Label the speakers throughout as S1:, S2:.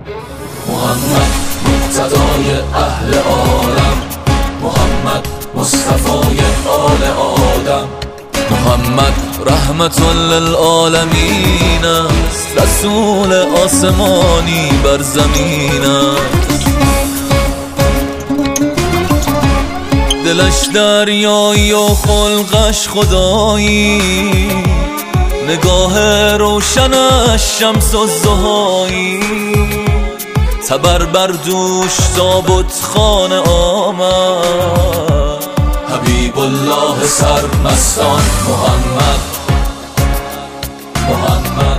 S1: محمد مقتدای اهل عالم، محمد مصطفای آل آدم، محمد رحمت للعالمین است، رسول آسمانی بر زمین است. دلش دریایی و خلقش خدایی، نگاه روشنش شمس الضحایی، تبر بر دوش تابوت خانه آمد، حبیب الله سرمستان محمد محمد.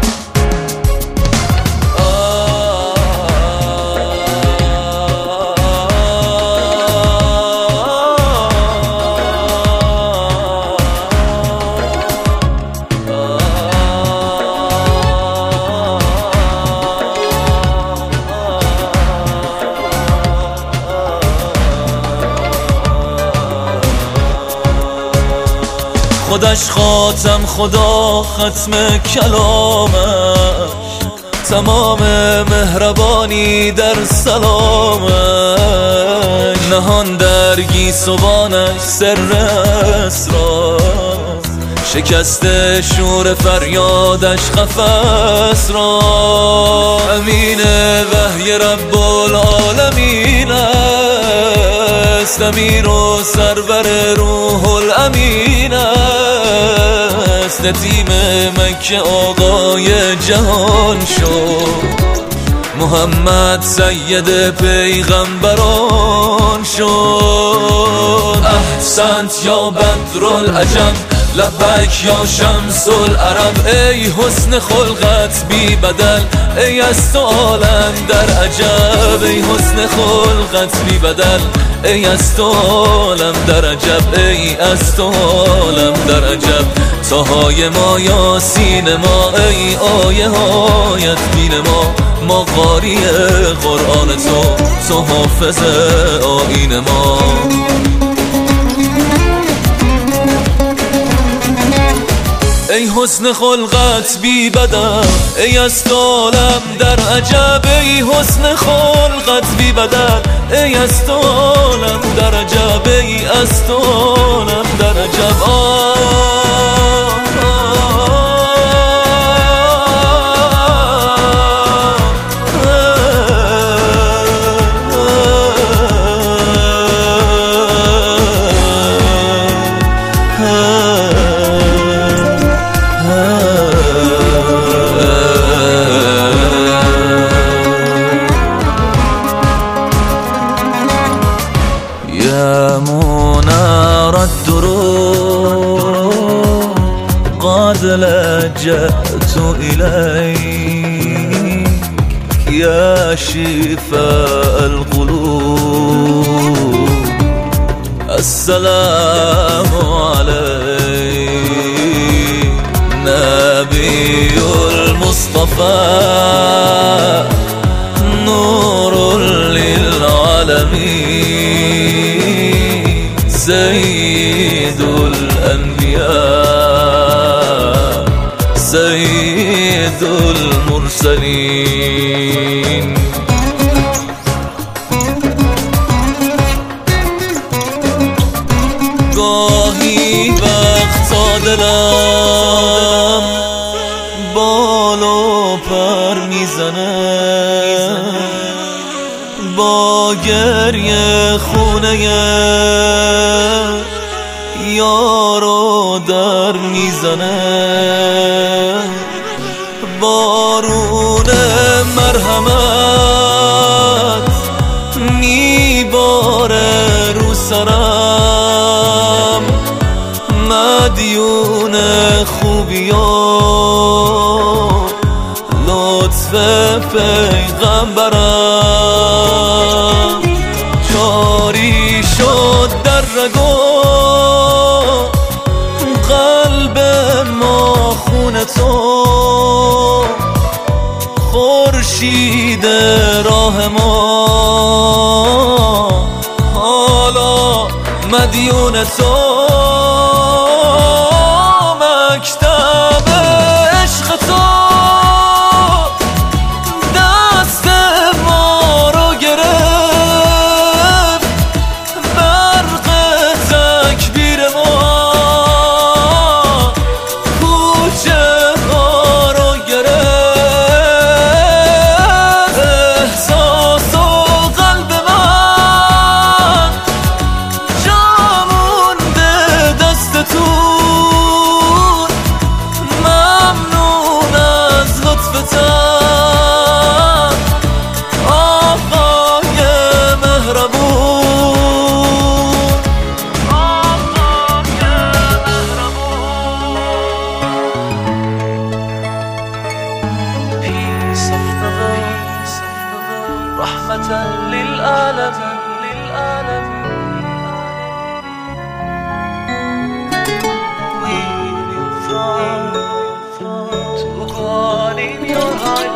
S1: خودش خاتم، خدا ختم کلامش، تمام مهربانی در سلامش، نهان در گیسوانش سر اسرار، شکست شور فریادش قفس را، امین وحی رب العالمین است، امیر و سرور روح الامین است، ندیم مکه آقای جهان شد، محمد سید پیغمبران شد. احسنت یا بدرالعجم، لبک یا شمس العرب، ای حسن خلقت بی بدل، ای از تو عالم در عجب، ای حسن خلقت بی بدل، ای از تو عالم در عجب، ای از تو عالم در عجب. تاهای ما یاسین ما، ای آیه هایت بین ما قاری قرآن تو حافظ آیین ما. ای حسن خلقت بی بدل، ای از تو عالم در عجب، ای حسن خلقت بی بدل، ای از تو عالم در عجب، ای از تو عالم در عجب.
S2: يا منار الدروب قد لجأت إليك، يا شفاء القلوب السلام عليك، نبي المصطفى نور للعالمين، سيد الأنبياء سيد المرسلين. گاهی وقتا دلم بال و پر میزنه، با گریه خونه یارو در میزنه، بارون مرحمت میباره رو سرم، مدیون خوبیان لطف پیغمبرم، جاری شد در رگو قلب ما خون تو، خورشید راه ما حالا مدیون تو، مکتب عشق تو دست رحمة للعالمين. We will try to go on in your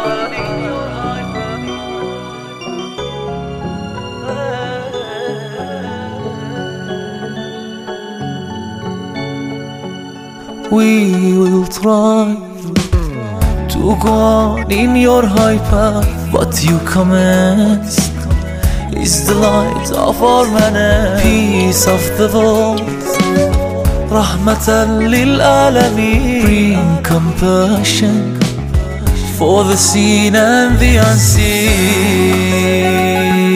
S2: We will try to go on in your high path. What you commenced is the light of our manner, peace of the world, Rahmatan lil Alameen. Bring compassion for the seen and the unseen.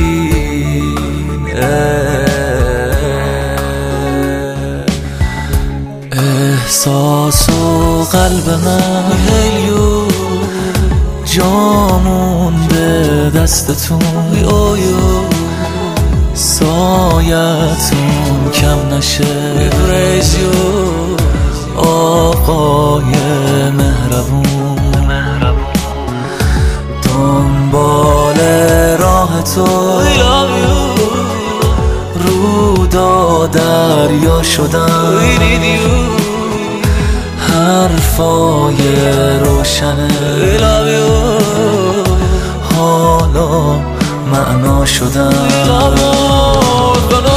S2: احساس و قلب من جامون به دستتون، سایتون کم نشه. آقای مهربون، دنبال راه تو رودا دریا شدن، حرفای روشنه حالا معنا شدن.